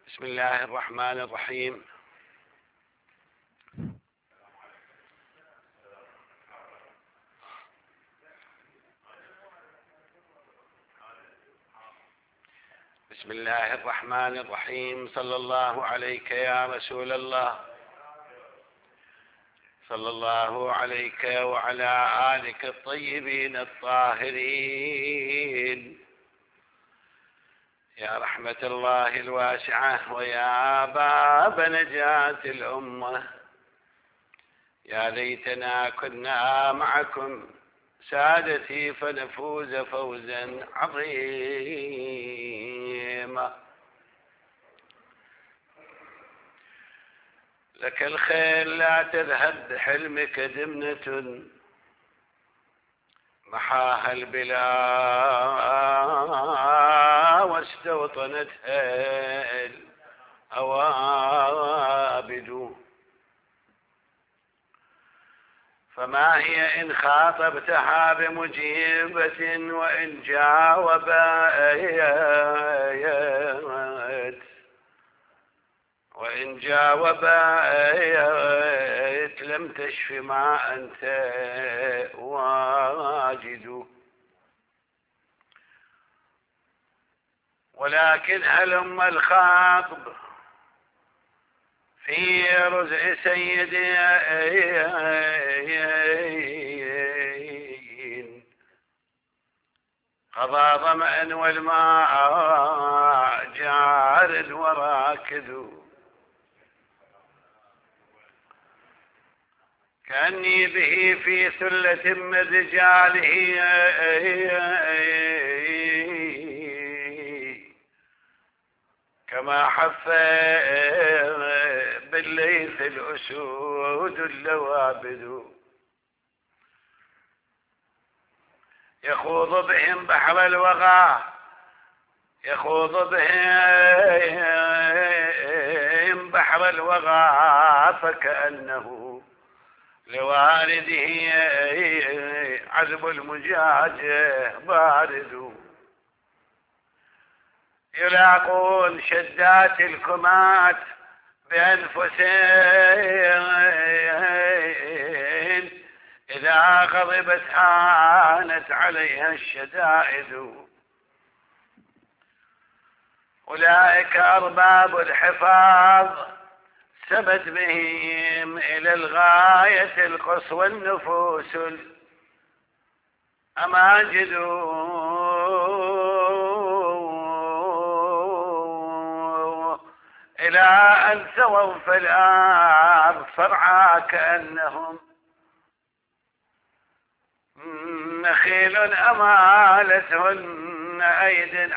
بسم الله الرحمن الرحيم. بسم الله الرحمن الرحيم. صلى الله عليك يا رسول الله، صلى الله عليك وعلى آلك الطيبين الطاهرين، يا رحمة الله الواسعة ويا باب نجاة الأمة. يا ليتنا كنا معكم سادتي فنفوز فوزا عظيما. لك الخيل لا تذهب بحلمك دمنة، محاها البلا واستوطنتها الأوابد. فما هي إن خاطبتها بمجيبة وإن جاوبت لم تشف ما أنت واجد. ولكن هلم الخاطب في رزع سيدين، قضى ظمأ والماء جار وراكد. كأني به في ثلة من رجاله كما حف بالليث الأسود اللوابد. يخوض بهم بحر الوغى، يخوض بهم بحر الوغى، فكأنه لوالده عذب المجاج بارد. يلاقون شدات الكمات بأنفسهم، إذا غضبت هانت عليها الشدائد. أولئك أرباب الحفاظ، سبت بهم إلى الغاية القصوى النفوس الأماجد. إلى أن سووا في الأرض صرعى كأنهم نخيل أمالتهن أيد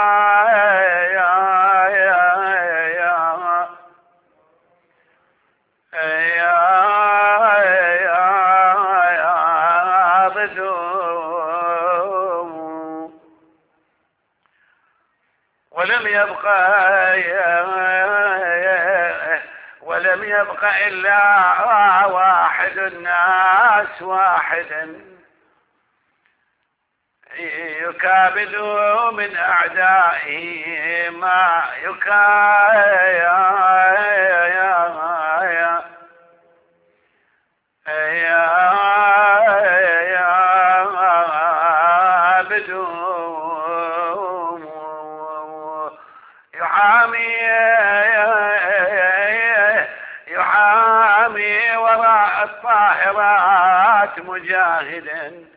ولم يبق إلا واحد، الناس واحدا يكابد من أعدائه ما يحامي وراء الطاهرات مجاهدا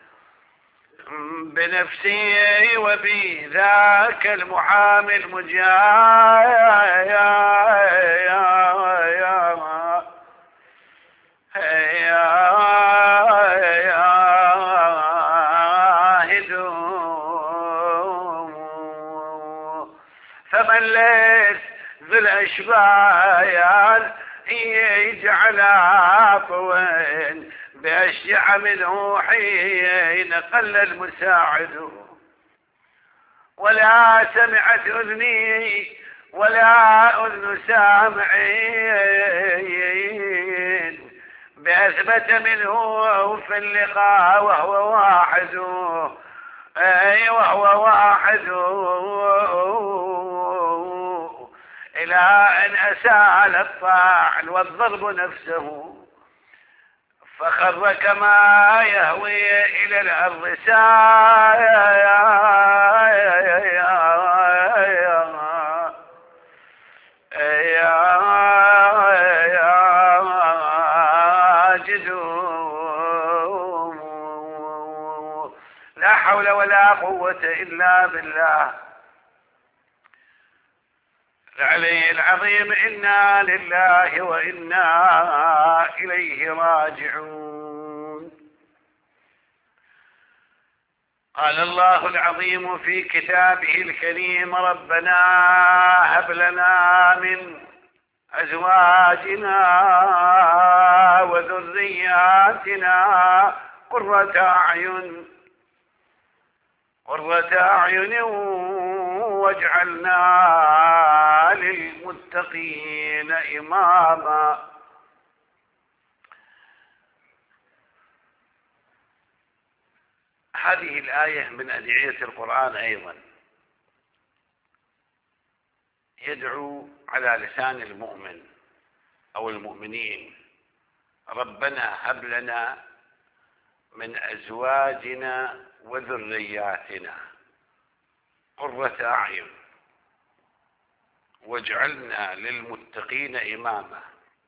بنفسي وبذاك المحامي فمن ليس ذو الأشبايان يجعل عطوين بأشجع منه حين قل المساعد. ولا سمعت أذني ولا أذن سامعين بأثبت منه في اللقاء وهو واحد، وهو واحد إلى أن أساء للطاعن والضرب نفسه، فخر كما يهوي إلى الأرض لا حول ولا قوة إلا بالله العلي العظيم. إنا لله وإنا إليه راجعون. قال الله العظيم في كتابه الكريم: ربنا هب لنا من أزواجنا وذرياتنا قرة أعين واجعلنا للمتقين إماما. هذه الآية من أدعية القرآن أيضا، يدعو على لسان المؤمن أو المؤمنين: ربنا هب لنا من أزواجنا وذرياتنا قرة أعين واجعلنا للمتقين إماما.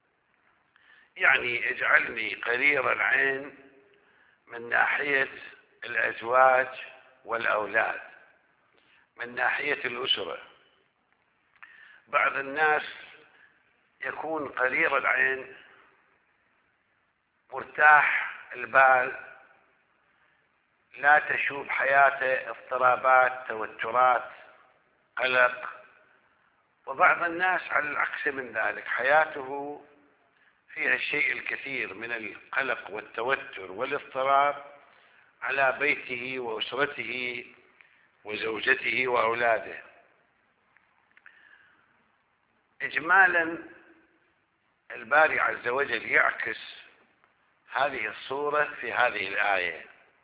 يعني اجعلني قرير العين من ناحية الأزواج والأولاد، من ناحية الأسرة. بعض الناس يكون قرير العين، مرتاح البال، لا تشوب حياته اضطرابات، توترات، قلق. وبعض الناس على العكس من ذلك، حياته فيها الشيء الكثير من القلق والتوتر والاضطراب على بيته وأسرته وزوجته وأولاده. إجمالا الباري عز وجل يعكس هذه الصورة في هذه الآية،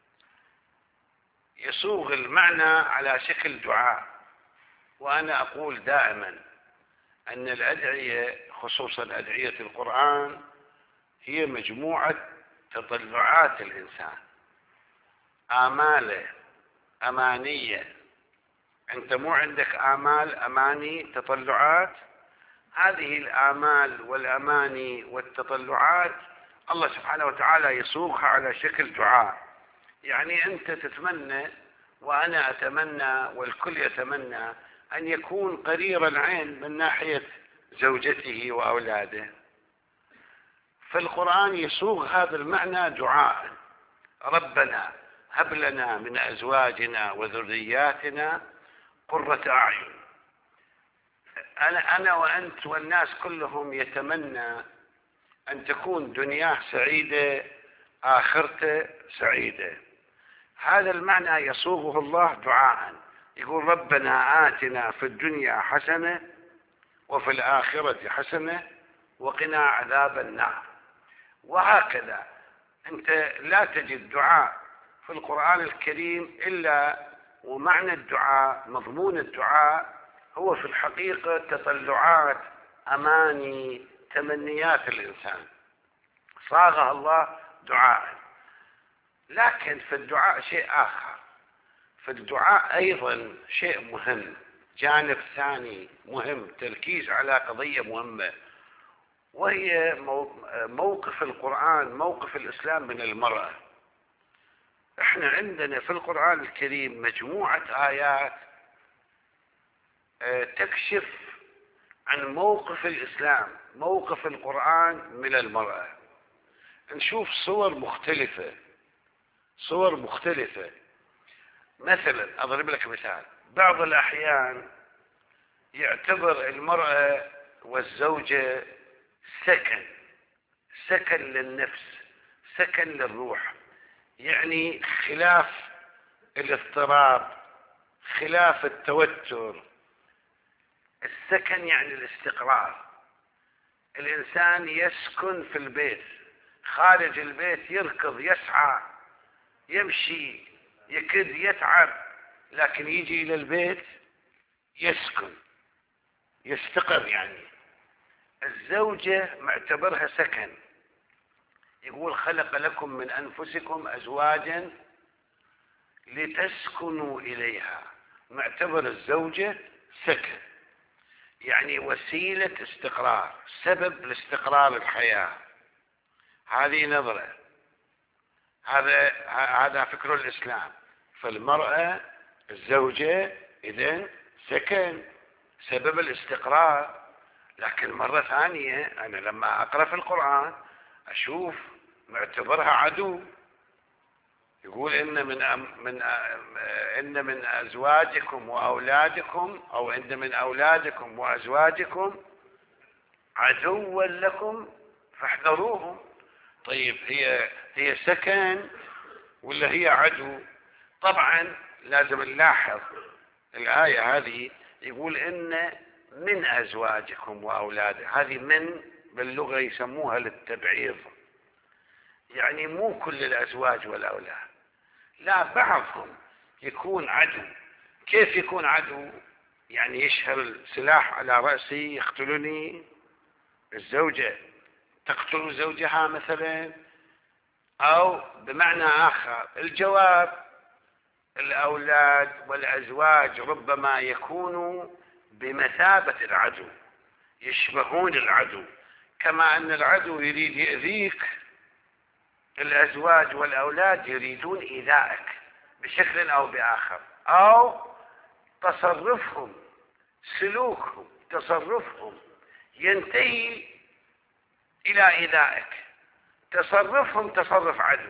يصوغ المعنى على شكل دعاء. وأنا أقول دائما أن الأدعية، خصوصا أدعية القرآن، هي مجموعة تطلعات الإنسان، آماله، أمانية. أنت مو عندك آمال، أماني، تطلعات؟ هذه الآمال والأماني والتطلعات الله سبحانه وتعالى يصوغها على شكل دعاء. يعني أنت تتمنى وأنا أتمنى والكل يتمنى أن يكون قرير العين من ناحية زوجته وأولاده، فالقرآن يصوغ هذا المعنى دعاء: ربنا هب لنا من أزواجنا وذرياتنا قرة أعين. أنا وأنت والناس كلهم يتمنى أن تكون دنياه سعيدة، آخرته سعيدة. هذا المعنى يصوغه الله دعاء، يقول: ربنا آتنا في الدنيا حسنة وفي الآخرة حسنة وقنا عذاب النار. وهكذا أنت لا تجد دعاء في القرآن الكريم إلا ومعنى الدعاء، مضمون الدعاء هو في الحقيقة تطلعات، أماني، تمنيات الإنسان، صاغها الله دعاء. لكن في الدعاء شيء آخر، في الدعاء أيضا شيء مهم، جانب ثاني مهم، تركيز على قضية مهمة، وهي موقف القرآن، موقف الإسلام من المرأة. احنا عندنا في القرآن الكريم مجموعة آيات تكشف عن موقف الإسلام، موقف القرآن من المرأة. نشوف صور مختلفة. مثلا أضرب لك مثال: بعض الأحيان يعتبر المرأة والزوجة سكن للنفس، سكن للروح. يعني خلاف الاضطراب، خلاف التوتر. السكن يعني الاستقرار. الإنسان يسكن في البيت، خارج البيت يركض، يسعى، يمشي، يكد، يتعب، لكن يجي إلى البيت يسكن، يستقر يعني. الزوجة معتبرها سكن، يقول خلق لكم من أنفسكم أزواجا لتسكنوا إليها، معتبر الزوجة سكن، يعني وسيلة استقرار، سبب لاستقرار الحياة. هذه نظرة، هذا فكر الإسلام. فالمرأة الزوجة إذن سكن، سبب الاستقرار. لكن مرة ثانية أنا لما أقرأ في القرآن أشوف معتبرها عدو، يقول إن من أزواجكم وأولادكم، أو إن من أولادكم وأزواجكم عدوا لكم فاحذروهم. طيب هي سكن ولا هي عدو؟ طبعا لازم نلاحظ الآية هذه، يقول إن من أزواجكم وأولادكم، هذه من باللغة يسموها للتبعيض، يعني مو كل الأزواج والأولاد، لا، بعضهم يكون عدو. كيف يكون عدو؟ يعني يشهر السلاح على رأسي يقتلني، الزوجة تقتل زوجها مثلا، أو بمعنى آخر الجواب الأولاد والأزواج ربما يكونوا بمثابة العدو، يشبهون العدو، كما أن العدو يريد يؤذيك، الأزواج والأولاد يريدون إيذائك بشكل أو بآخر، أو تصرفهم، سلوكهم، تصرفهم ينتهي إلى إيذائك، تصرفهم تصرف عدو،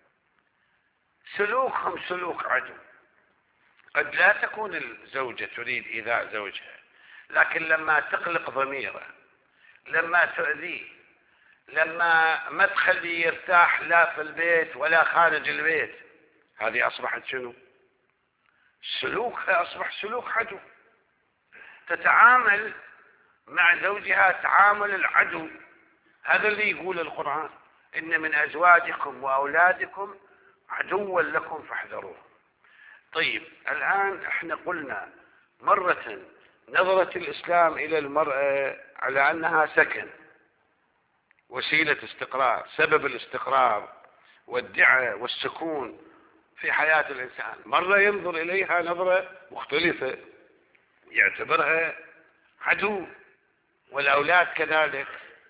سلوكهم سلوك عدو. قد لا تكون الزوجة تريد إيذاء زوجها، لكن لما تقلق ضميره، لما تؤذيه، لما ما تخليه يرتاح لا في البيت ولا خارج البيت، هذه أصبحت شنو؟ سلوكها أصبح سلوك عدو، تتعامل مع زوجها تعامل العدو. هذا اللي يقول القرآن، إن من أزواجكم وأولادكم عدوا لكم فاحذروه. طيب الآن احنا قلنا مرة نظرة الإسلام إلى المرأة على أنها سكن، وسيلة استقرار، سبب الاستقرار والدعة والسكون في حياة الإنسان. مرة ينظر إليها نظرة مختلفة، يعتبرها عدو، والأولاد كذلك.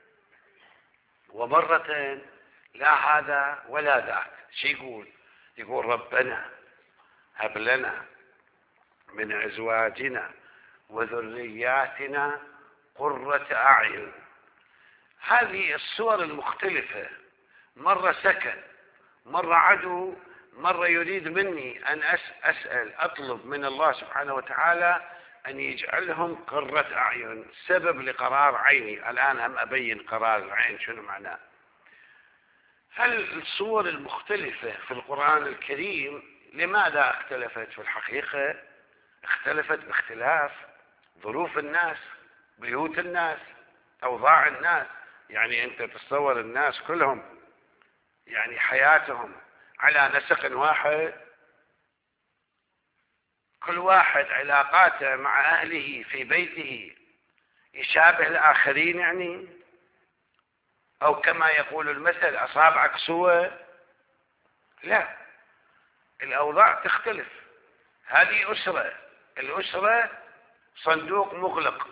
ومرة لا هذا ولا ذاك. شو يقول ربنا هب لنا من أزواجنا وذرياتنا قرة أعين. هذه الصور المختلفة، مرة سكن، مرة عدو، مرة يريد مني أن أسأل أطلب من الله سبحانه وتعالى أن يجعلهم قرة أعين، سبب لقرار عيني. الآن هم أبين قرار العين شنو معناه. هل الصور المختلفة في القرآن الكريم لماذا اختلفت؟ في الحقيقة اختلفت باختلاف ظروف الناس، بيوت الناس، أوضاع الناس. يعني أنت تتصور الناس كلهم يعني حياتهم على نسق واحد، كل واحد علاقاته مع أهله في بيته يشابه الآخرين يعني، أو كما يقول المثل أصابعك سوى. لا، الأوضاع تختلف. هذه أسرة، الأسرة صندوق مغلق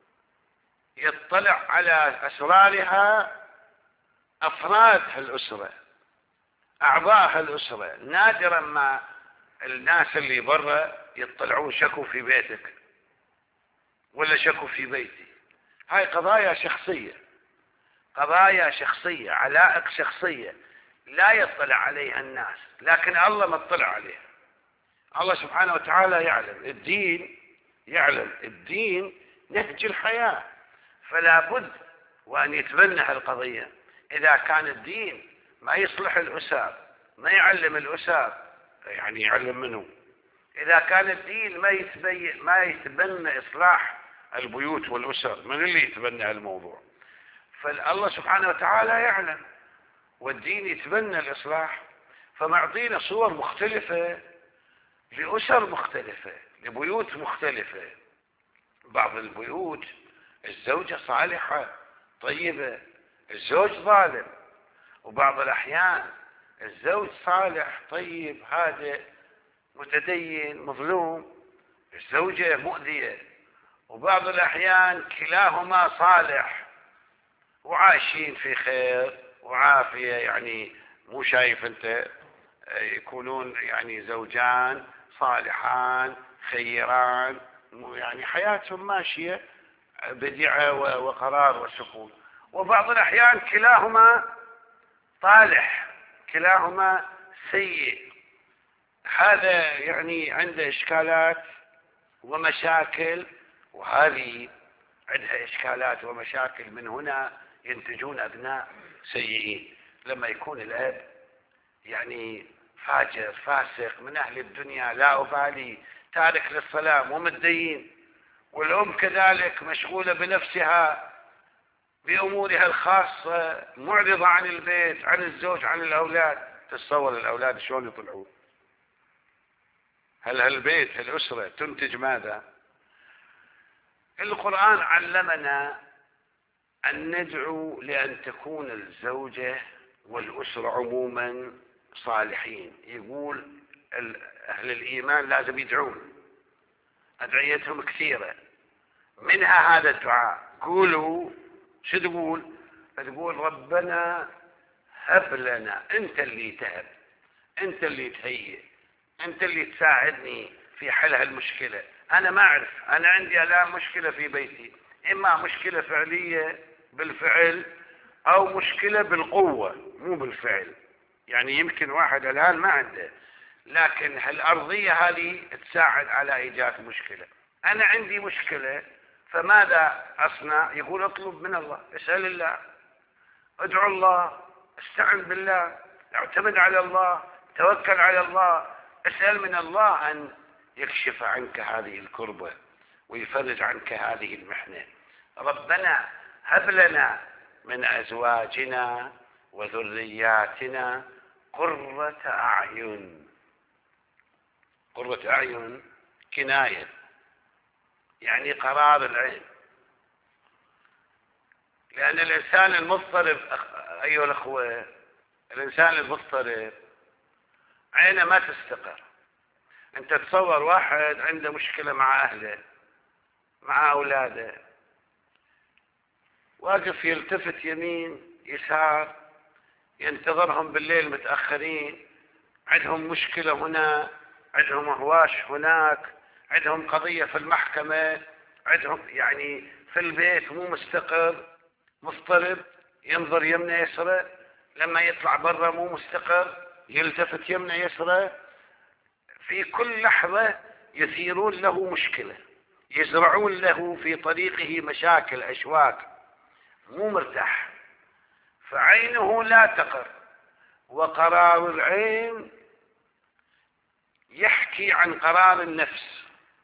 يطلع على أسرارها أفراد الأسرة، أعضاء الأسرة. نادرا ما الناس اللي برا يطلعون شكوا في بيتك ولا شكوا في بيتي. هاي قضايا شخصية، قضايا شخصية، علائق شخصية لا يطلع عليها الناس، لكن الله مطلع عليها. الله سبحانه وتعالى يعلم الدين، يعلم الدين نهج الحياة، فلا بد وأن يتبنى هالقضية. إذا كان الدين ما يصلح الأسر، ما يعلم الأسر، يعني يعلم منه. إذا كان الدين ما يتبنى إصلاح البيوت والأسر، من اللي يتبنى الموضوع؟ فالله سبحانه وتعالى يعلم، والدين يتبنى الإصلاح، فمعطينا صور مختلفة لأسر مختلفة، لبيوت مختلفة، بعض البيوت الزوجة صالحة طيبة، الزوج ظالم. وبعض الأحيان الزوج صالح طيب هادئ متدين مظلوم، الزوجة مؤذية. وبعض الأحيان كلاهما صالح وعايشين في خير وعافية، يعني مو شايف أنت، يكونون يعني زوجان صالحان خيران، يعني حياتهم ماشية بديعة وقرار وسكون. وبعض الأحيان كلاهما طالح كلاهما سيء، هذا يعني عنده إشكالات ومشاكل، وهذه عندها إشكالات ومشاكل. من هنا ينتجون أبناء سيئين. لما يكون الأب يعني فاجر فاسق من أهل الدنيا لا أبالي تارك للصلاة ومتدين، والأم كذلك مشغولة بنفسها بأمورها الخاصة معرضة عن البيت عن الزوج عن الأولاد، تتصور الأولاد شلون يطلعون؟ هل هالبيت هالأسرة تنتج ماذا؟ القرآن علمنا أن ندعو لأن تكون الزوجة والأسرة عموما صالحين. يقول أهل الإيمان لازم يدعون، أدعيتهم كثيرة، منها هذا الدعاء. قولوا شو تقول؟ تقول ربنا هب لنا، أنت اللي تهب، أنت اللي تهيئ، أنت اللي تساعدني في حل هالمشكلة. أنا ما أعرف، أنا عندي الآن مشكلة في بيتي، إما مشكلة فعلية بالفعل أو مشكلة بالقوة مو بالفعل. يعني يمكن واحد الآن ما عنده، لكن هالأرضية هذه تساعد على إيجاد مشكلة. أنا عندي مشكلة، فماذا أصنع؟ يقول اطلب من الله، اسأل الله، ادعو الله، استعن بالله، اعتمد على الله، توكل على الله، اسأل من الله أن يكشف عنك هذه الكربة ويفرج عنك هذه المحنة. ربنا هب لنا من أزواجنا وذرياتنا قرة أعين. قرة أعين كناية، يعني قرار العين. لأن الإنسان المضطرب أيها الأخوة، الإنسان المضطرب عينه ما تستقر. أنت تصور واحد عنده مشكلة مع أهله مع أولاده، واقف يلتفت يمين يسار، ينتظرهم بالليل متأخرين، عندهم مشكلة هنا، عندهم هواش هناك، عندهم قضية في المحكمة، عندهم يعني في البيت مو مستقر، مضطرب، ينظر يمنى يسرى، لما يطلع برا مو مستقر، يلتفت يمنى يسرى. في كل لحظة يثيرون له مشكلة، يزرعون له في طريقه مشاكل أشواك، مو مرتاح، فعينه لا تقر. وقرار العين يحكي عن قرار النفس.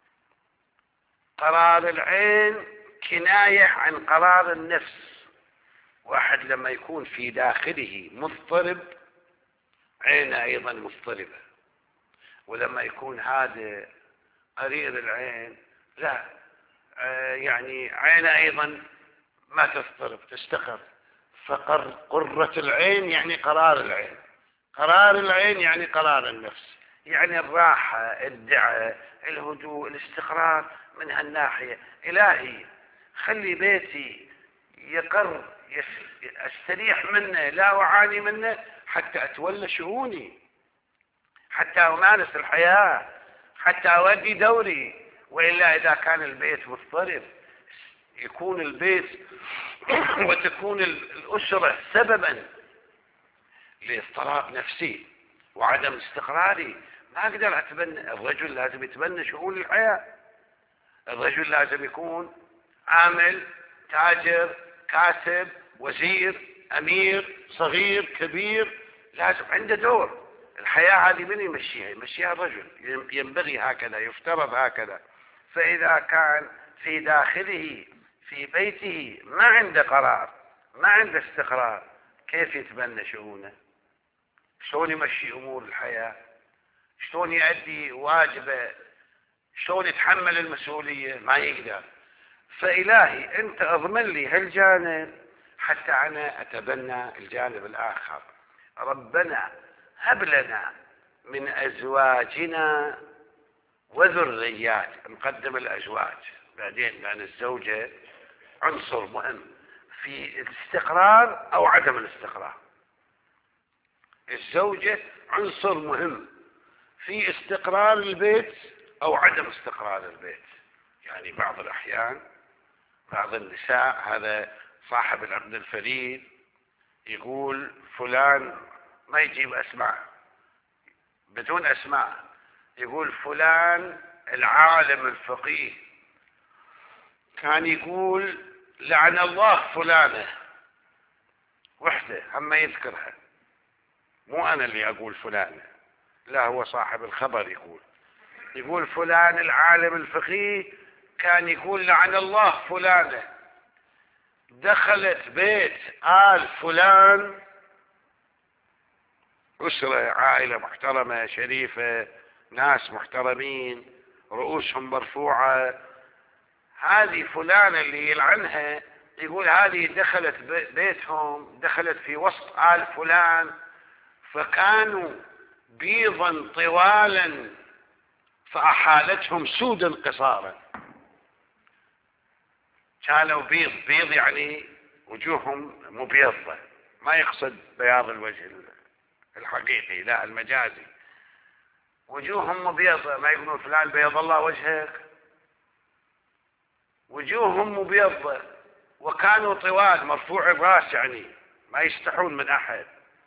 قرار العين كناية عن قرار النفس. واحد لما يكون في داخله مضطرب عينه أيضا مضطربة، ولما يكون هذا قرير العين لا، يعني عينه أيضا ما تضطرب تستقر. فقرة العين يعني قرار العين، قرار العين يعني قرار النفس، يعني الراحة الدعة الهدوء الاستقرار. من هالناحية إلهي خلي بيتي يقر، استريح منه لا أعاني منه، حتى أتولى شؤوني، حتى أمارس الحياة، حتى أودي دوري. وإلا إذا كان البيت مضطرب يكون البيت وتكون الأسرة سببا لاضطراب نفسي وعدم استقراري. ما أقدر أتبنى. الرجل لازم يتبنى شؤون الحياة، الرجل لازم يكون عامل تاجر كاتب وزير أمير صغير كبير، لازم عنده دور. الحياة هذه من يمشيها؟ يمشيها الرجل، ينبغي هكذا، يفترض هكذا. فإذا كان في داخله في بيته ما عنده قرار ما عنده استقرار، كيف يتبنى شؤونه؟ شلون يمشي أمور الحياة؟ شلون يؤدي واجبه؟ شلون يتحمل المسؤولية؟ ما يقدر. فإلهي أنت أضمن لي هالجانب حتى أنا أتبنى الجانب الآخر. ربنا هب لنا من أزواجنا وذريات. نقدم الأزواج بعدين، لأن الزوجة عنصر مهم في الاستقرار أو عدم الاستقرار. الزوجة عنصر مهم في استقرار البيت أو عدم استقرار البيت. يعني بعض الأحيان بعض النساء، هذا صاحب العقد الفريد يقول فلان، ما يجيب أسماء، بدون أسماء، يقول فلان العالم الفقيه كان يقول لعن الله فلانة وحدة، هم يذكرها، مو أنا اللي أقول فلانة، لا هو صاحب الخبر يقول فلان العالم الفقيه كان يقول لعن الله فلانة دخلت بيت آل فلان، أسرة عائلة محترمة شريفة، ناس محترمين رؤوسهم مرفوعة، هذه فلانة اللي يلعنها يقول هذه دخلت بيتهم، دخلت في وسط آل فلان فكانوا بيضا طوالا فأحالتهم سودا قصارا. كانوا بيض يعني وجوههم مبيضة، ما يقصد بياض الوجه الحقيقي، لا المجازي، وجوههم مبيضة، ما يقولون فلان بيض الله وجهك، وجوههم مبيضة وكانوا طوال مرفوع الراس، يعني ما يستحون من أحد،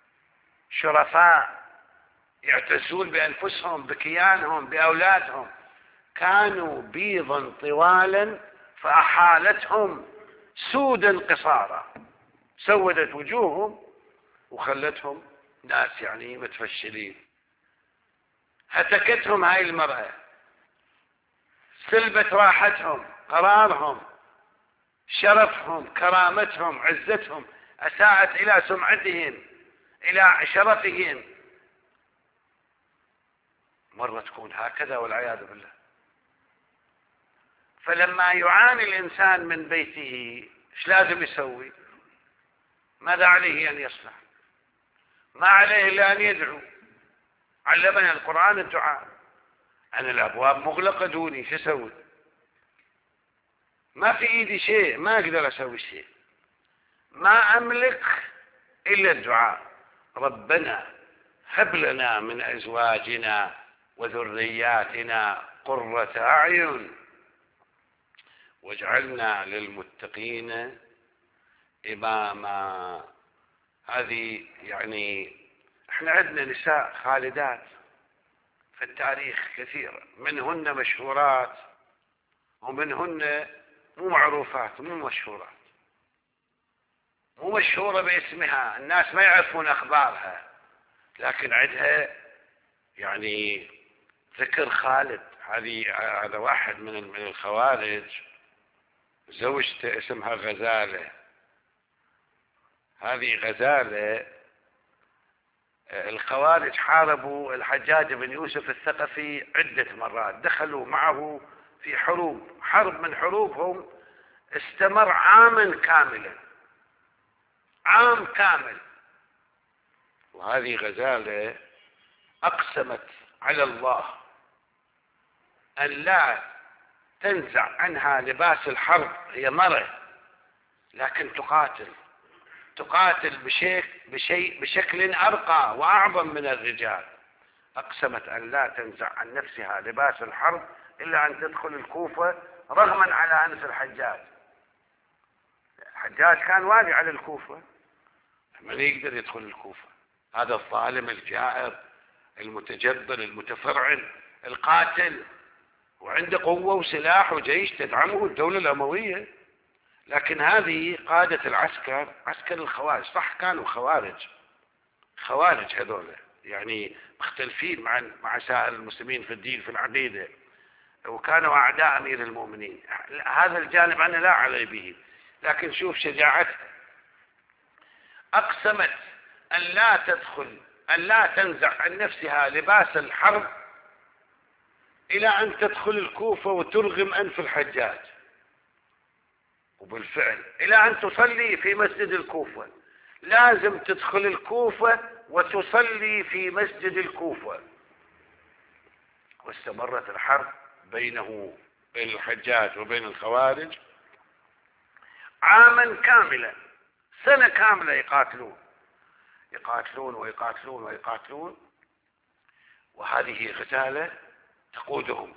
شرفاء يعتزون بأنفسهم بكيانهم بأولادهم، كانوا بيضا طوالا فأحالتهم سودا قصارا، سودت وجوههم وخلتهم ناس يعني متفشلين. هتكتهم هاي المرأة، سلبت راحتهم، قرارهم، شرفهم، كرامتهم، عزتهم، أساءت إلى سمعتهم، إلى شرفهم. مرة تكون هكذا والعياذ بالله. فلما يعاني الإنسان من بيته ايش لازم يسوي؟ ماذا عليه أن يصنع؟ ما عليه إلا أن يدعو. علمنا القرآن الدعاء. أنا الأبواب مغلقة دوني، شو أسوي؟ ما في إيدي شيء، ما أقدر أسوي شيء، ما أملك إلا الدعاء. ربنا هب لنا من أزواجنا وذرياتنا قرة أعين واجعلنا للمتقين إماما. هذه يعني احنا عندنا نساء خالدات في التاريخ كثير، منهن مشهورات ومنهن مو معروفات، مو مشهورات، مو مشهورة باسمها، الناس ما يعرفون أخبارها، لكن عندها يعني ذكر خالد. هذا واحد من الخوارج، زوجته اسمها غزالة. هذه غزالة الخوارج حاربوا الحجاج بن يوسف الثقفي عدة مرات، دخلوا معه في حرب من حروبهم استمر عاما كاملا، عام كامل. وهذه غزالة أقسمت على الله أن لا تنزع عنها لباس الحرب. هي مرة لكن تقاتل بشكل أرقى وأعظم من الرجال. أقسمت أن لا تنزع عن نفسها لباس الحرب إلا أن تدخل الكوفة رغما على أنف الحجاج. الحجاج كان والي على الكوفة، من يقدر يدخل الكوفة؟ هذا الظالم الجائر المتجبر المتفرعن القاتل، وعنده قوة وسلاح وجيش تدعمه الدولة الأموية. لكن هذه قادة العسكر، عسكر الخوارج، صح كانوا خوارج هذول يعني مختلفين مع سائر المسلمين في الدين في العقيدة، وكانوا أعداء أمير المؤمنين. هذا الجانب أنا لا علي به، لكن شوف شجاعتها. أقسمت أن لا تنزع عن نفسها لباس الحرب إلى أن تدخل الكوفة وترغم أنف الحجاج. وبالفعل إلى أن تصلي في مسجد الكوفة، لازم تدخل الكوفة وتصلي في مسجد الكوفة. واستمرت الحرب بين الحجاج وبين الخوارج عاما كاملا، سنة كاملة يقاتلون يقاتلون ويقاتلون ويقاتلون، وهذه غزالة تقودهم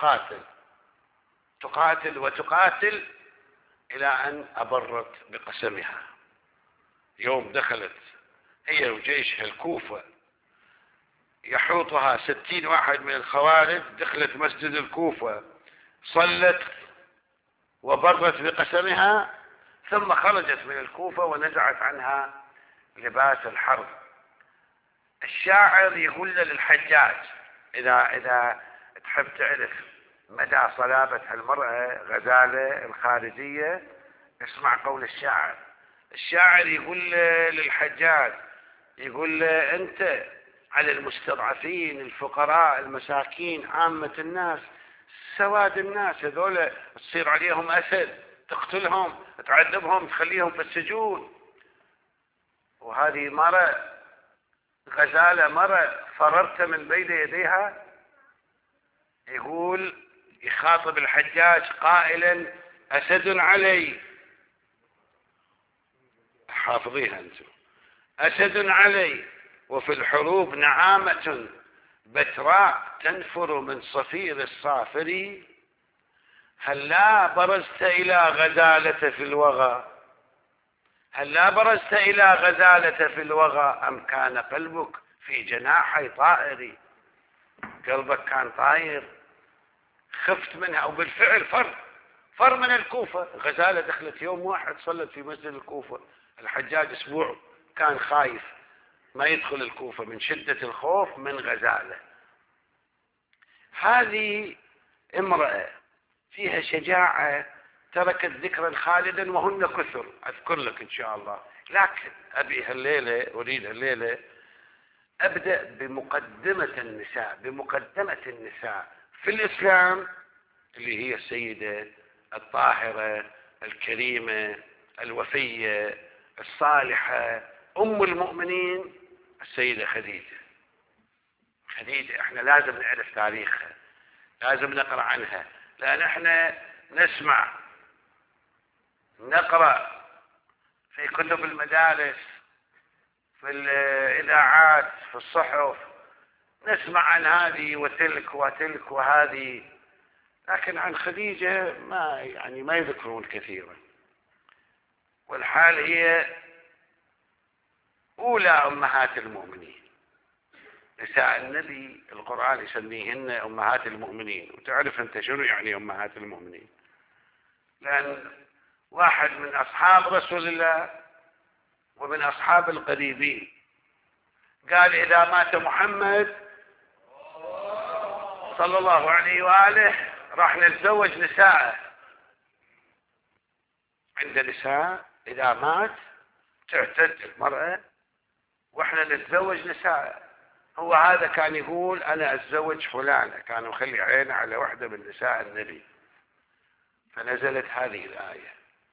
تقاتل وتقاتل إلى أن أبرت بقسمها. يوم دخلت هي وجيشها الكوفة يحوطها 60 واحد من الخوارج، دخلت مسجد الكوفة، صلت وبرت بقسمها، ثم خرجت من الكوفة ونزعت عنها لباس الحرب. الشاعر يقول للحجاج إذا تحب تعرف مدى صلابة المرأة غزالة الخارجية، اسمع قول الشاعر يقول للحجاج، يقول له أنت على المستضعفين الفقراء المساكين عامة الناس سواد الناس هذول تصير عليهم أسد، تقتلهم تعذبهم تخليهم في السجون، وهذه مرة غزالة مرة فررت من بين يديها. يقول يخاطب الحجاج قائلا أسد علي، حافظيها أنتم، أسد علي وفي الحروب نعامة بتراء تنفر من صفير الصافر، هل لا برزت إلى غزالة في الوغى، هل لا برزت إلى غزالة في الوغى أم كان قلبك في جناحي طائري. قلبك كان طاير، خفت منها. وبالفعل فر من الكوفة. غزالة دخلت يوم واحد صلت في مسجد الكوفة، الحجاج أسبوع كان خايف ما يدخل الكوفة من شدة الخوف من غزالة. هذه امرأة فيها شجاعة تركت ذكرا خالدا وهن كثر، أذكر لك إن شاء الله، لكن أريد الليلة أبدأ بمقدمة النساء في الإسلام، اللي هي السيدة الطاهرة الكريمة الوفية الصالحة أم المؤمنين السيدة خديجة. احنا لازم نعرف تاريخها، لازم نقرأ عنها، لأن احنا نقرأ في كتب المدارس، في الإذاعات، في الصحف، نسمع عن هذه وتلك وهذه، لكن عن خديجة ما يذكرون كثيرا. والحال هي أولى أمهات المؤمنين، نساء النبي القرآن يسميهن أمهات المؤمنين. وتعرف أنت شنو يعني أمهات المؤمنين؟ لأن واحد من أصحاب رسول الله ومن أصحاب القريبين قال إذا مات محمد صلى الله عليه وآله راح نتزوج نساءه. عند نساء إذا مات تعتد المرأة وإحنا نتزوج نساء. هو هذا كان يقول أنا أتزوج فلانة، كان مخلي عينه على واحدة من نساء النبي. فنزلت هذه الآية: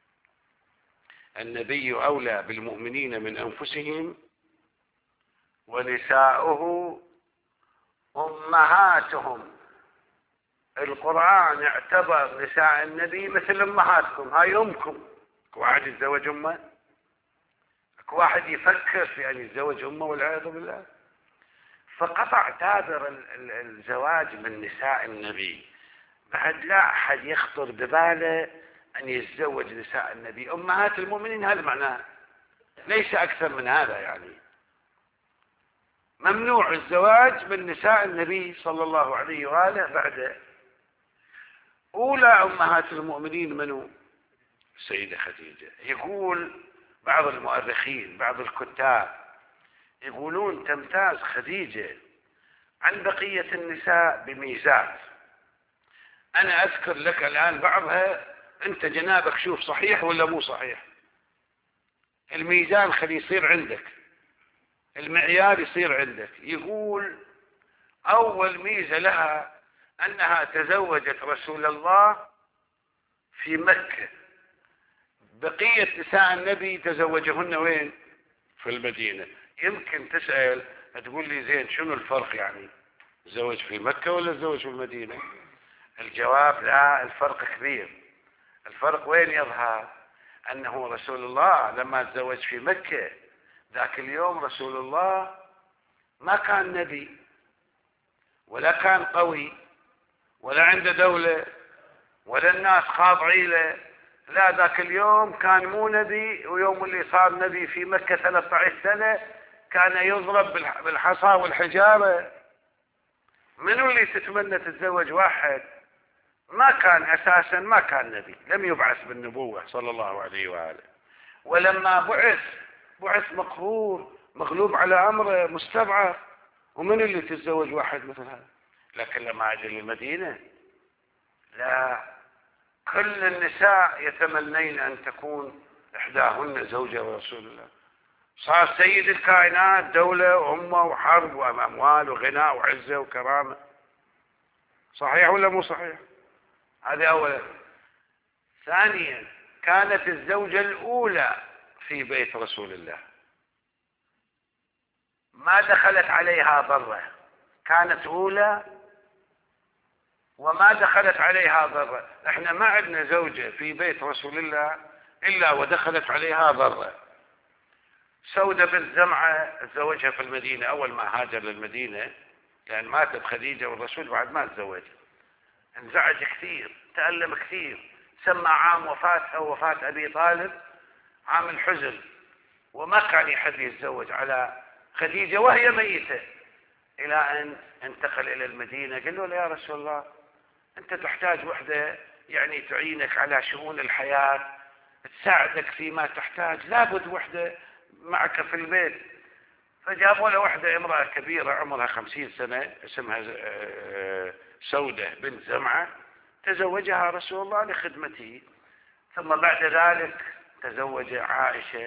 النبي أولى بالمؤمنين من أنفسهم ونساؤه أمهاتهم. القرآن اعتبر نساء النبي مثل أمهاتكم، هاي أمكم. واحد يتزوج أمه؟ واحد يفكر في أن يتزوج أمه والعياذ بالله. فقطع دابر الزواج من نساء النبي، بعد لا أحد يخطر بباله أن يتزوج نساء النبي أمهات المؤمنين. هذا معناه، ليس أكثر من هذا. يعني ممنوع الزواج من نساء النبي صلى الله عليه وآله بعد. أولى أمهات المؤمنين منو؟ السيدة خديجة. يقول بعض المؤرخين بعض الكتاب يقولون تمتاز خديجة عن بقية النساء بميزات. أنا أذكر لك الآن بعضها، أنت جنابك شوف صحيح ولا مو صحيح. الميزان خلي يصير عندك، المعيار يصير عندك. يقول أول ميزة لها أنها تزوجت رسول الله في مكة بقية نساء النبي تزوجهن وين؟ في المدينة. يمكن تسأل تقول لي زين شنو الفرق يعني؟ تزوج في مكة ولا تزوج في المدينة؟ الجواب لا، الفرق كبير. الفرق وين يظهر؟ أنه رسول الله لما تزوج في مكة ذاك اليوم رسول الله ما كان نبي ولا كان قوي ولا عنده دولة ولا الناس خاضعين له. لا، ذاك اليوم كان مو نبي، ويوم اللي صار نبي في مكة 13 سنة كان يضرب بالحصى والحجارة. منو اللي تتمنى تتزوج واحد ما كان أساسا ما كان نبي، لم يبعث بالنبوة صلى الله عليه وآله، ولما بعث مقهور مغلوب على أمره مستضعف، ومن اللي تتزوج واحد مثل هذا؟ لكن لما أجي للمدينة لا، كل النساء يتمنين أن تكون إحداهن زوجة رسول الله. صار سيد الكائنات، دولة وأمة وحرب وأموال وغناء وعزة وكرامة. صحيح ولا مو صحيح؟ هذا أولا. ثانيا، كانت الزوجة الأولى في بيت رسول الله، ما دخلت عليها ضرة، كانت أولى وما دخلت عليها ضرة. احنا ما عندنا زوجة في بيت رسول الله إلا ودخلت عليها ضرة. سودة بنت زمعة تزوجها في المدينة أول ما هاجر للمدينة، لأن ماتت خديجة والرسول بعد ما تزوج. انزعج كثير، تألم كثير، سمى عام وفاتها ووفاة أبي طالب عام الحزن، وما كان يحب يتزوج على خديجة وهي ميتة، إلى أن انتقل إلى المدينة. قال له يا رسول الله أنت تحتاج وحدة يعني تعينك على شؤون الحياة، تساعدك فيما تحتاج، لابد وحدة معك في البيت. فجابوا له وحدة امرأة كبيرة عمرها 50 سنة اسمها سودة بنت زمعة، تزوجها رسول الله لخدمته. ثم بعد ذلك تزوج عائشة،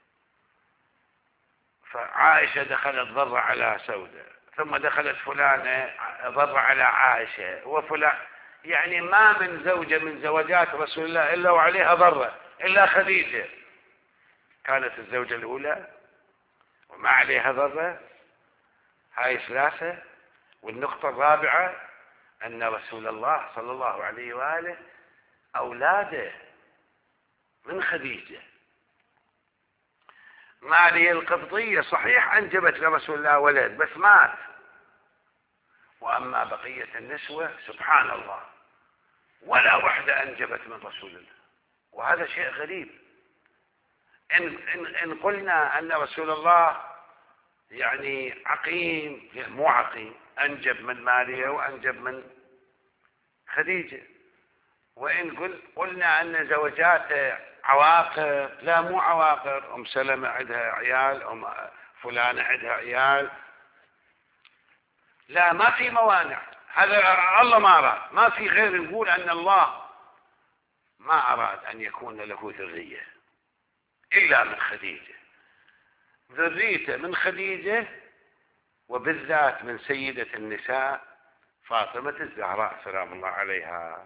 فعائشة دخلت ضر على سودة، ثم دخلت فلانة ضر على عائشة، وفلان، يعني ما من زوجة من زوجات رسول الله إلا وعليها ضرة إلا خديجة، كانت الزوجة الأولى وما عليها ضرة. هاي 3. والنقطة الرابعة أن رسول الله صلى الله عليه وآله أولاده من خديجة. ماريا القبطية صحيح أنجبت لرسول الله ولد بس مات، وأما بقية النسوة سبحان الله ولا وحدة أنجبت من رسول الله، وهذا شيء غريب. إن قلنا أن رسول الله يعني عقيم، مو عقيم، أنجب من ماريا وأنجب من خديجة. وإن قلنا أن زوجاته عواقر، لا مو عواقر، أم سلمة عندها عيال، أم فلانة عندها عيال، لا ما في موانع. هذا الله ما أراد، ما في غير نقول أن الله ما أراد أن يكون له ذرية إلا من خديجة، ذريته من خديجة، وبالذات من سيدة النساء فاطمة الزهراء سلام الله عليها.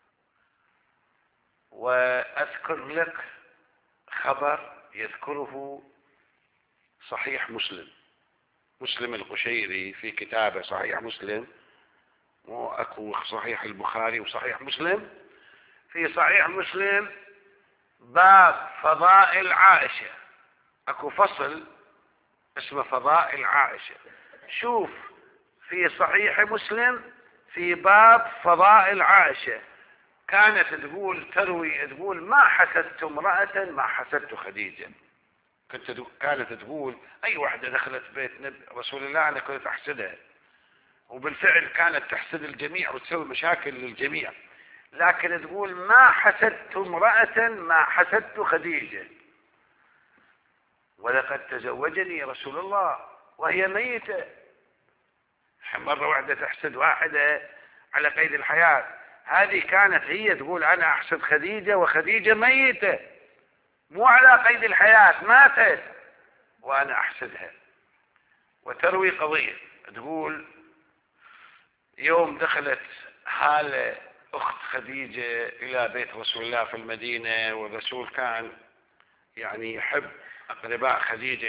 وأذكر لك خبر يذكره صحيح مسلم القشيري في كتابه صحيح مسلم، وأكو صحيح البخاري وصحيح مسلم. في صحيح مسلم باب فضائل عائشة، أكو فصل اسمه فضائل عائشة. شوف في صحيح مسلم في باب فضائل عائشة كانت تقول ما حسدت امرأة ما حسدت خديجة. كانت تقول أي واحدة دخلت بيت رسول الله أنا كنت أحسدها، وبالفعل كانت تحسد الجميع وتسوي مشاكل للجميع، لكن تقول ما حسدت امرأة ما حسدت خديجة، ولقد تزوجني رسول الله وهي ميتة. مرة واحدة تحسد واحدة على قيد الحياة، هذه كانت هي تقول أنا أحسد خديجة وخديجة ميتة مو على قيد الحياة، ماتت وأنا أحسدها. وتروي قضية تقول يوم دخلت هالة أخت خديجة إلى بيت رسول الله في المدينة، والرسول كان يعني يحب أقرباء خديجة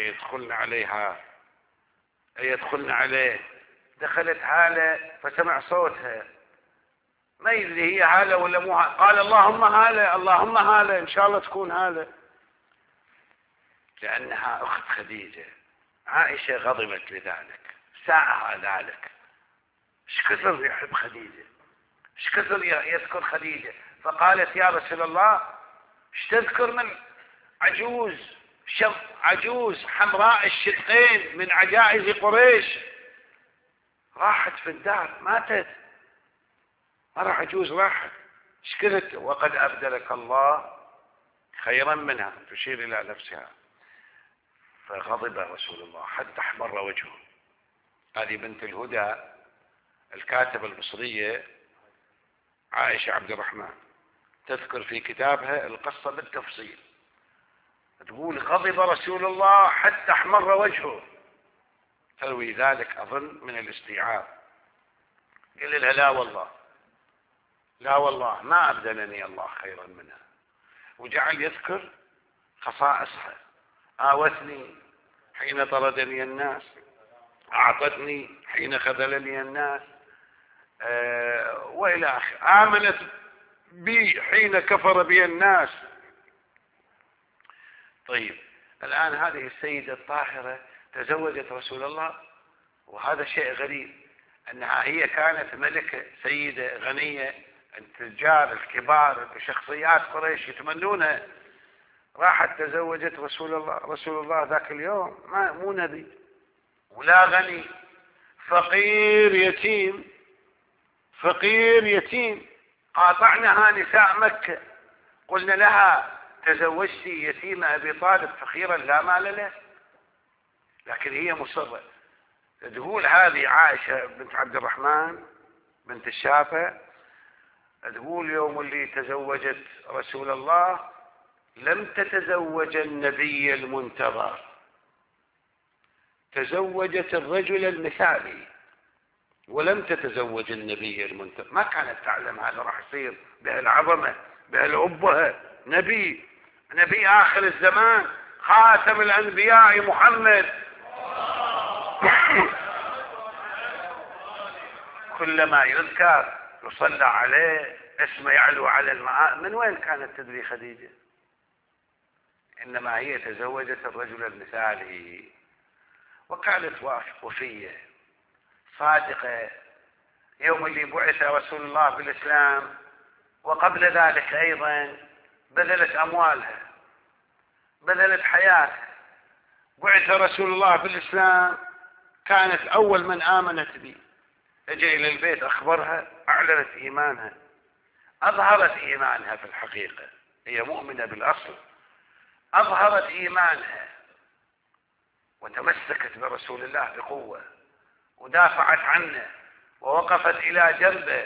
يدخلن عليه. دخلت هالة فسمع صوتها، ما يدري هي هالة ولا مو هالة، قال اللهم هالة اللهم هالة، إن شاء الله تكون هالة، لأنها أخت خديجة. عائشة غضبت لذلك، ساءها ذلك، ايش كثر يحب خديجة، ايش كثر يذكر خديجة. فقالت يا رسول الله ايش تذكر من عجوز حمراء الشدقين من عجائز قريش، راحت في الدار ماتت، مرة عجوز راحت، ايش قلت؟ وقد أبدلك الله خيرا منها، تشير إلى نفسها. فغضب رسول الله حتى احمر وجهه. هذه بنت الهدى الكاتبة المصرية عائشة عبد الرحمن تذكر في كتابها القصة بالتفصيل، تقول غضب رسول الله حتى احمر وجهه، تروي ذلك أظن من الاستيعاب. قال لها لا والله ما أبدلني الله خيرا منها، وجعل يذكر خصائصها: آوتني حين طردني الناس، أعطتني حين خذلني الناس، وإلى آخره، آمنت بي حين كفر بي الناس. طيب الآن هذه السيدة الطاهرة تزوجت رسول الله، وهذا شيء غريب، أنها هي كانت ملكة سيدة غنية، التجار الكبار بشخصيات قريش يتمنونها، راحت تزوجت رسول الله ذاك اليوم مو نبي ولا غني، فقير يتيم. قاطعنها نساء مكة، قلنا لها تزوجتي يتيم أبي طالب فقيرا لا مال له، لكن هي مصرة. تقول هذه عائشة بنت عبد الرحمن بنت الشافع، تقول يوم اللي تزوجت رسول الله لم تتزوج النبي المنتظر، تزوجت الرجل المثالي ولم تتزوج النبي المنتظر. ما كانت تعلم هذا راح يصير بهالعظمة بهالأبهة، نبي آخر الزمان، خاتم الأنبياء محمد. كلما يذكر يصلى عليه، اسمه يعلو على الماء. من وين كانت تدري خديجة؟ إنما هي تزوجت الرجل المثالي، وكانت وفية صادقة. يوم اللي بعث رسول الله بالإسلام وقبل ذلك أيضا بذلت أموالها، بذلت حياتها. بعث رسول الله بالإسلام، كانت أول من آمنت به، اجى إلى البيت أخبرها، أعلنت إيمانها، أظهرت إيمانها. في الحقيقة هي مؤمنة بالأصل، أظهرت إيمانها وتمسكت برسول الله بقوة، ودافعت عنه ووقفت إلى جنبه.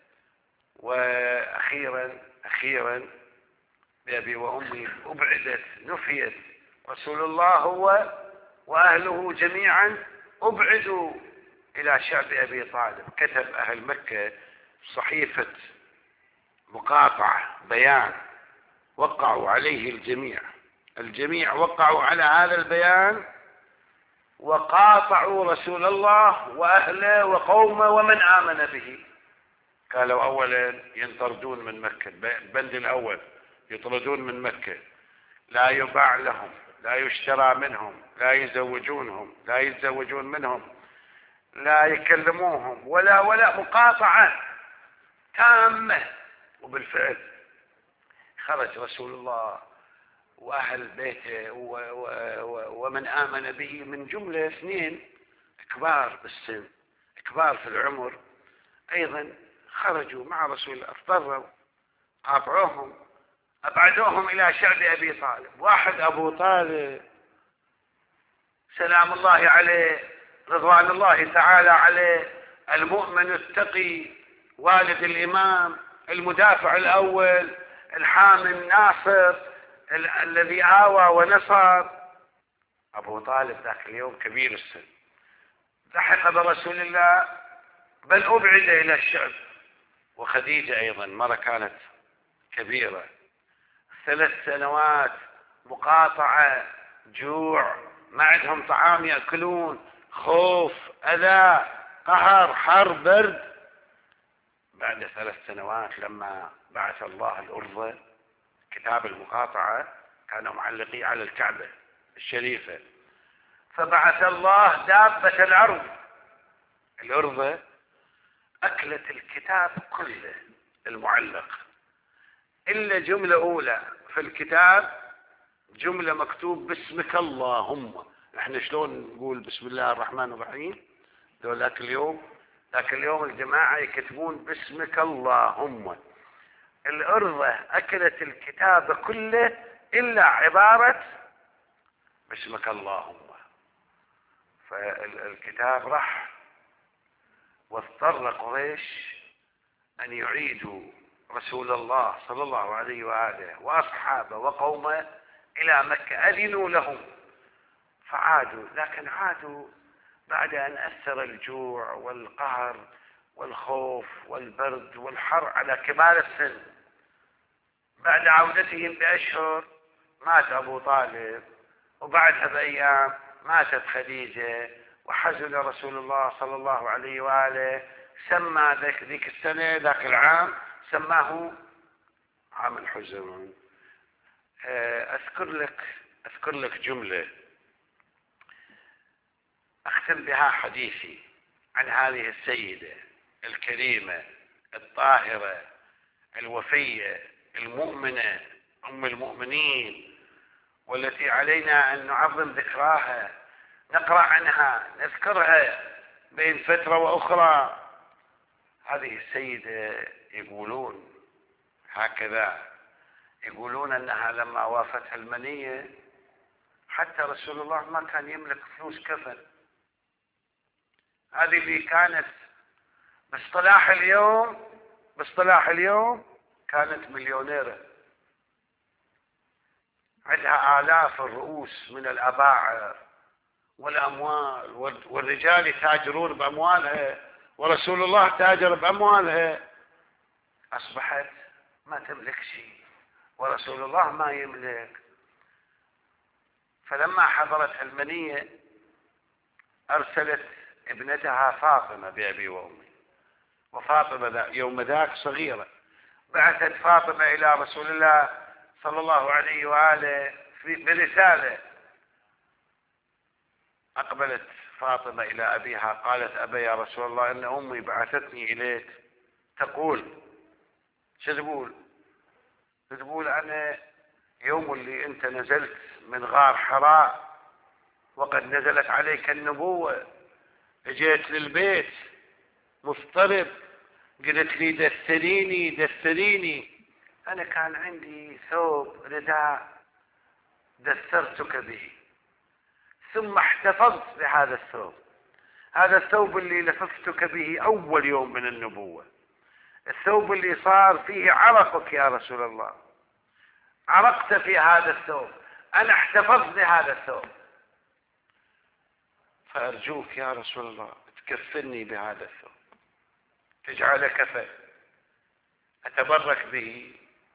وأخيرا بأبي وأمي أبعدت، نفيت، رسول الله هو وأهله جميعا أبعدوا إلى شعب أبي طالب. كتب أهل مكة صحيفة مقاطعة بيان وقعوا عليه الجميع وقعوا على هذا البيان، وقاطعوا رسول الله وأهله وقومه ومن آمن به. قالوا أولا ينطردون من مكة، البند الأول يطردون من مكة، لا يباع لهم، لا يشترى منهم، لا يزوجونهم، لا يتزوجون منهم، لا يكلموهم، ولا مقاطعة تامة. وبالفعل خرج رسول الله وأهل بيته ومن آمن به، من جملة اثنين كبار بالسن، كبار في العمر أيضا، خرجوا مع رسول الله، اضطروا، قاطعوهم، أبعدوهم إلى شعب أبي طالب. واحد أبو طالب سلام الله عليه، رضوان الله تعالى عليه، المؤمن التقي، والد الإمام، المدافع الأول، الحامي الناصر، الذي آوى ونصر. أبو طالب ذاك اليوم كبير السن، لحق برسول الله، بل أبعد إلى الشعب وخديجة أيضا مرة كانت كبيرة، 3 سنوات مقاطعة، جوع، ما عندهم طعام يأكلون، خوف، أذى، قهر، حر، برد. بعد 3 سنوات لما بعث الله الأرض كتاب المقاطعة كانوا معلقين على الكعبة الشريفة، فبعث الله دابة الأرض الأرض أكلت الكتاب كله المعلق إلا جملة أولى في الكتاب، جملة مكتوب باسمك اللهم. احنا شلون نقول بسم الله الرحمن الرحيم؟ ذاك اليوم الجماعة يكتبون باسمك اللهم. الأرض أكلت الكتاب كله إلا عبارة باسمك اللهم. فالكتاب راح، واضطر قريش أن يعيدوا رسول الله صلى الله عليه وآله وأصحابه وقومه إلى مكة، أذنوا لهم فعادوا، لكن عادوا بعد أن أثر الجوع والقهر والخوف والبرد والحر على كبار السن. بعد عودتهم بأشهر مات أبو طالب، وبعدها بأيام ماتت خديجة، وحزن رسول الله صلى الله عليه وآله، سمى ذيك السنة ذاك العام سماه عام الحزن. أذكر لك جملة أختم بها حديثي عن هذه السيدة الكريمة الطاهرة الوفية المؤمنة أم المؤمنين، والتي علينا أن نعظم ذكراها، نقرأ عنها، نذكرها بين فترة وأخرى. هذه السيدة يقولون هكذا، يقولون أنها لما وافتها المنية حتى رسول الله ما كان يملك فلوس كفن. هذه اللي كانت باصطلاح اليوم كانت مليونيرة، عندها آلاف الرؤوس من الأباعر والأموال، والرجال يتاجرون بأموالها، ورسول الله تاجر بأموالها. أصبحت ما تملك شيء، ورسول الله ما يملك. فلما حضرت المنية أرسلت ابنتها فاطمة بأبي وأمي، وفاطمة يوم ذاك صغيرة، بعثت فاطمة إلى رسول الله صلى الله عليه وآله برسالة. أقبلت فاطمة إلى أبيها قالت: أبا يا رسول الله، إن أمي بعثتني إليك تقول. شو تقول؟ تقول أنا يوم اللي أنت نزلت من غار حراء وقد نزلت عليك النبوة، جيت للبيت مضطرب، قلت لي دثريني. أنا كان عندي ثوب رداء دثرتك به، ثم احتفظت بهذا الثوب، هذا الثوب اللي لففتك به أول يوم من النبوة، الثوب اللي صار فيه عرقك يا رسول الله، عرقت في هذا الثوب، أنا احتفظت بهذا الثوب، فأرجوك يا رسول الله تكفني بهذا الثوب، تجعل كفن أتبرك به.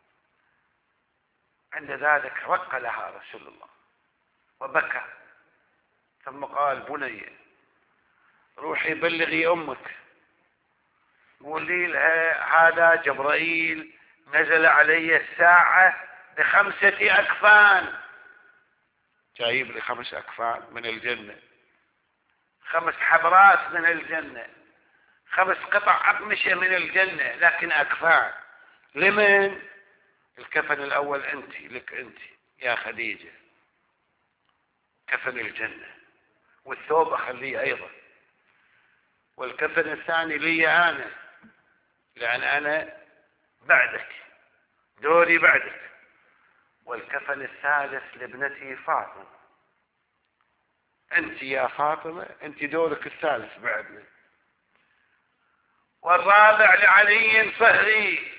عند ذلك رق لها رسول الله وبكى، ثم قال: بني روحي بلغي أمك، قولي لها هذا جبرائيل نزل علي الساعة ب5 أكفان، جايب لي 5 أكفان من الجنة، 5 حبرات من الجنة، 5 قطع أقمشة من الجنة، لكن أكفان. لمن؟ الكفن الأول أنت، لك أنت يا خديجة، كفن الجنة، والثوب أخليه أيضا، والكفن الثاني لي أنا، لأن أنا بعدك، دوري بعدك، والكفن الثالث لابنتي فاطمة، أنت يا فاطمة أنت دورك الثالث بعدنا، والرابع لعلي فهري،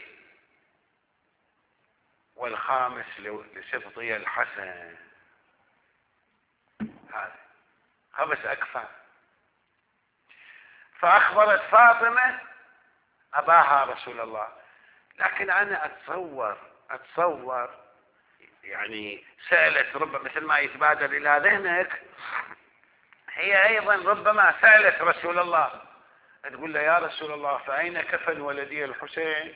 والخامس لسبطي الحسن. هذا 5 أكفان. فأخبرت فاطمة أباها رسول الله. لكن أنا أتصور يعني سألت ربما مثل ما يتبادر إلى ذهنك، هي أيضا ربما سألت رسول الله، تقول له يا رسول الله فأين كفن ولدي الحسين؟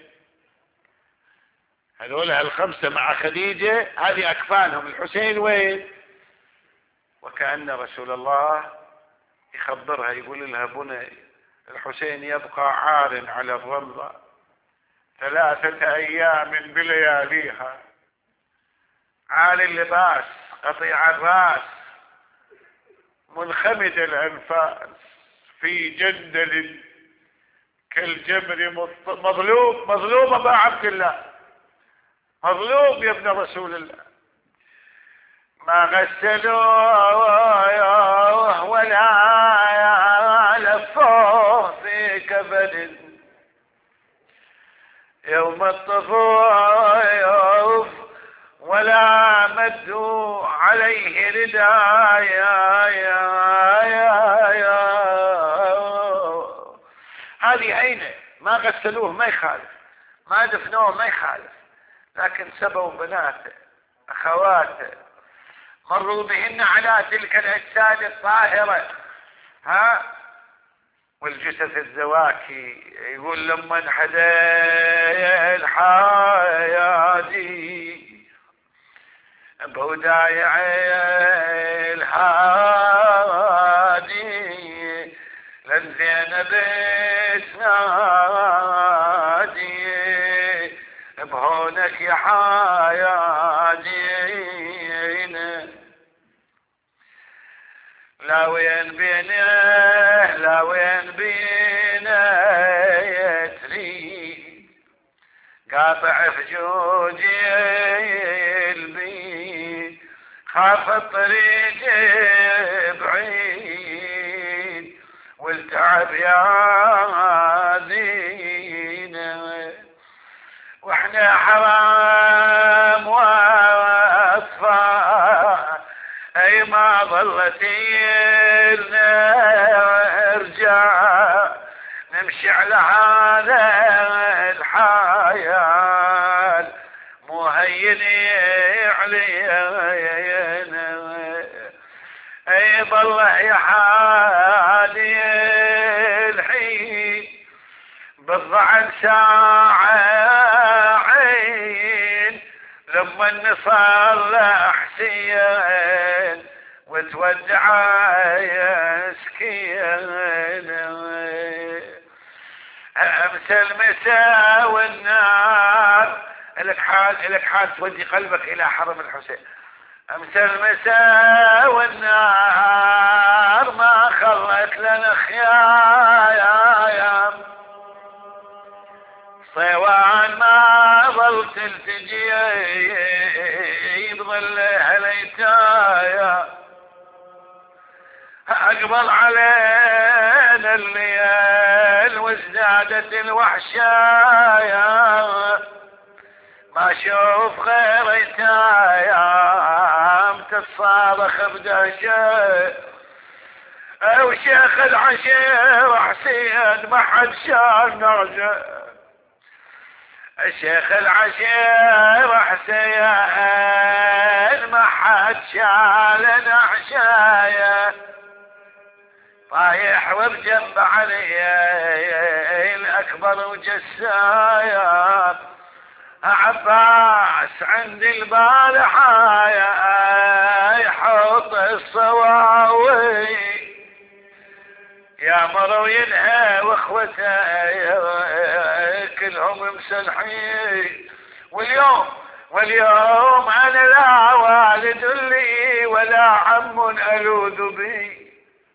هذول الخمسة مع خديجة هذه أكفانهم، الحسين وين؟ وكأن رسول الله يخبرها، يقول لها بني الحسين يبقى عار على الرمضة 3 أيام بلياليها، عالي اللباس، قطيع الرأس، منخمد الأنفاس، في جندل كالجمر مظلوم أبا عبد الله، مظلوم يا ابن رسول الله. ما غسلوه ولا لفوه في كفن، يوم الطفوف ولا مدوا عليه ردايا. هذه عينه، ما غسلوه ما يخالف، ما دفنوه ما يخالف، لكن سبوا بناته أخواته، مروا بهن على تلك الأجساد الطاهرة والجثث الزواكي. يقول لما انحدى الحيادي بودايع الهادي للزينب اسنادي بهونك يا حيادين، لا وين بينه لا وين بينه يتري قاطع فجوج البيت، خاف الطريق بعيد والتعب يا دينا، واحنا حرام واصفى اي ما ظلت نرجع نمشي على هذا الحياة مو هين علينا، اي بالله يا حالي الحين بالضعن ساعة عين لما نصلح حسين وتودع يا سكين، امس المساء والنار لك حال تودي قلبك الى حرم الحسين، امس المساء والنار ما خلت لنا خيام، صيوان ما ظل تلتجي بظلها ليتايا، اقبل علينا الليل وازدادت الوحشايا، ما اشوف غير ايتايام تتصارخ بدهشه، او شيخ العشير حسين ما حد شان نرجع، الشيخ العشير حسين ما حد شال نعشايه، طايح وبجنب علي الاكبر وجسايا، عباس عند البارحة يحط الصواوي يا مرو ينهى واخوته كلهم مسلحين، واليوم انا لا والد لي ولا عم الوذ بي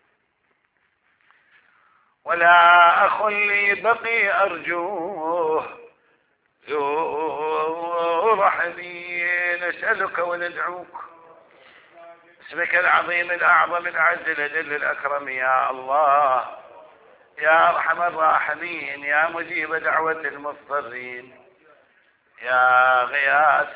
ولا اخ لي بقي ارجوه ذو رحمي، نسألك وندعوك اسمك العظيم الأعظم الأعز الأجل الأكرم يا الله، يا أرحم الراحمين، يا مجيب دعوة المضطرين، يا غياث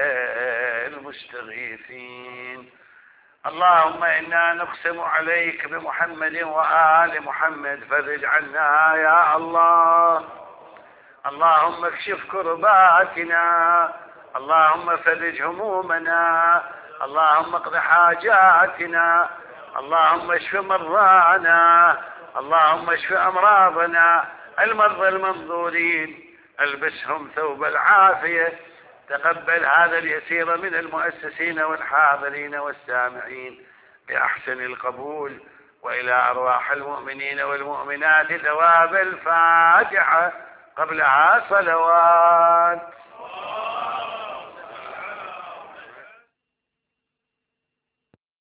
المستغيثين. اللهم إنا نقسم عليك بمحمد وآل محمد فرج عنا يا الله، اللهم اكشف كرباتنا، اللهم فرج همومنا، اللهم اقض حاجاتنا، اللهم اشف مرضانا، اللهم اشف أمراضنا، المرضى المنظورين البسهم ثوب العافية. تقبل هذا اليسير من المؤسسين والحاضرين والسامعين بأحسن القبول، وإلى أرواح المؤمنين والمؤمنات ثواب الفاتحة قبلها صلوات.